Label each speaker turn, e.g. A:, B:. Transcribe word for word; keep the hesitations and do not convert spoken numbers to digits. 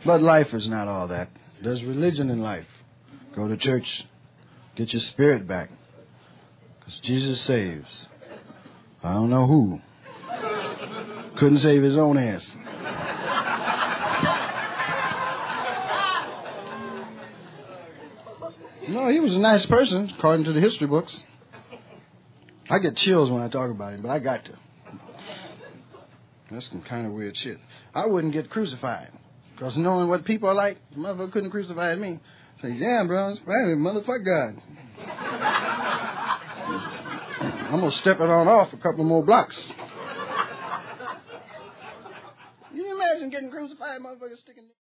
A: But life is not all that. There's religion in life. Go to church. Get your spirit back. Because Jesus saves. I don't know who. Couldn't save his own ass. No, he was a nice person, according to the history books. I get chills when I talk about him, but I got to. That's some kind of weird shit. I wouldn't get crucified. Because knowing what people are like, the motherfucker couldn't crucify me. Say, yeah, bro, it's right, motherfucker God. I'm going to step it on off a couple more blocks. Can you imagine getting crucified, motherfucker sticking...